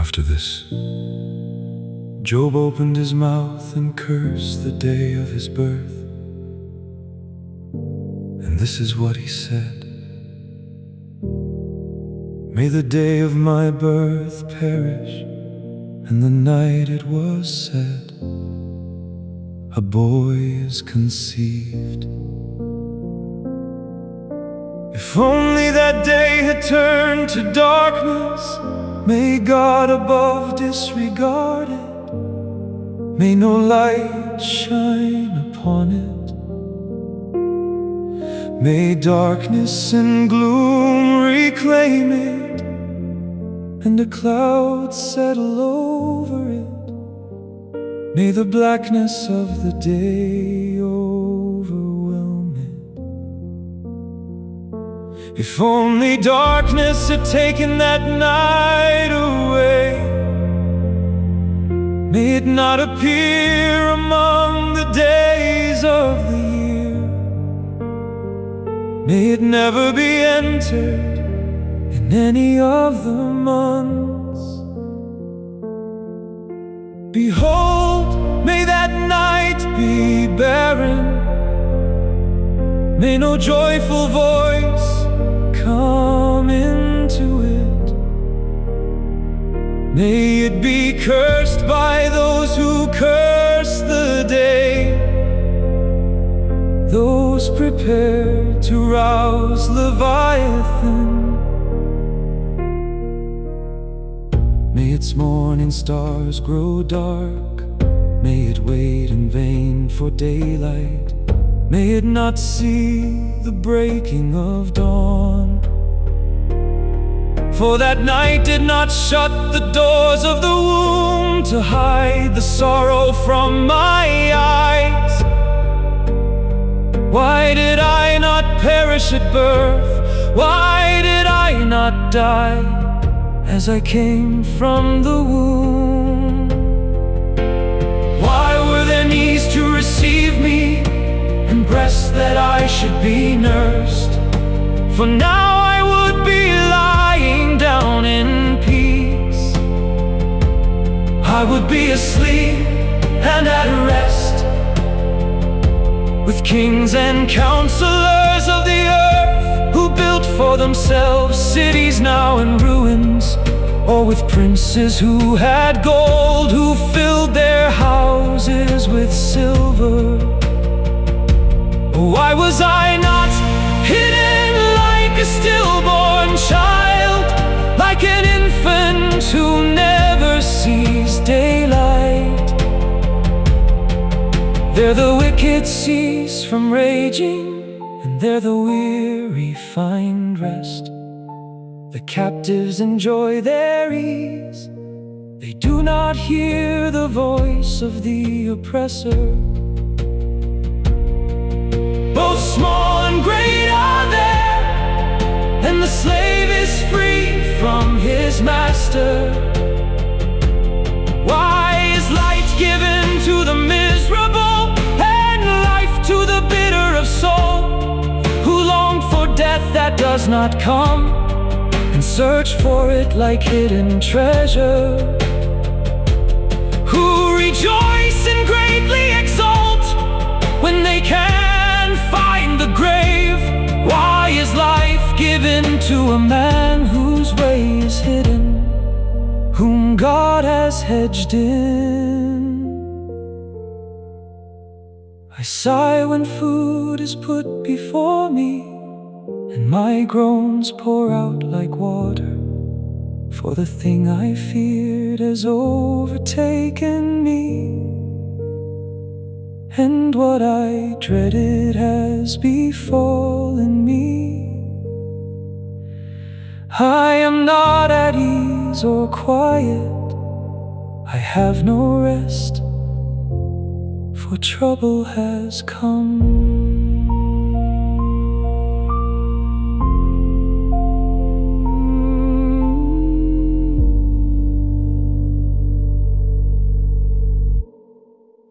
After this, Job opened his mouth and cursed the day of his birth. And this is what he said: May the day of my birth perish, and the night it was said, a boy is conceived. If only that day had turned to darkness, may God above disregard it, may no light shine upon it. May darkness and gloom reclaim it, and a cloud settle over it. May the blackness of the day overwhelm it. If only darkness had taken that night away, may it not appear among the days of the year. May it never be entered in any of the months. Behold, may that night be barren, may no joyful voice come into it. May it be cursed by those who curse the day, those prepared to rouse Leviathan. May its morning stars grow dark, may it wait in vain for daylight, may it not see the breaking of dawn. For that night did not shut the doors of the womb to hide the sorrow from my eyes. Why did I not perish at birth? Why did I not die as I came from the womb? Why were there knees to receive me, and breasts that I should be nursed? For now I would be lying down in peace. I would be asleep and at rest, with kings and counselors of the earth, who built for themselves cities now in ruins, or with princes who had gold, who filled their houses with silver. Why was I not hidden like a stillborn child, like an infant who never sees daylight? There the wicked cease from raging, and there the weary find rest. The captives enjoy their ease, they do not hear the voice of the oppressor. Both small and great are there, and the slave is free from his master. Why is light given to the miserable, and life to the bitter of soul, who long for death that does not come, and search for it like hidden treasure? Who rejoice and greatly exult when they can find the grave? Why is life given to a man whose way is hidden, whom God has hedged in? I sigh when food is put before me, and my groans pour out like water, for the thing I feared has overtaken me, and what I dreaded has befallen me. I am not at ease or quiet, I have no rest, for trouble has come.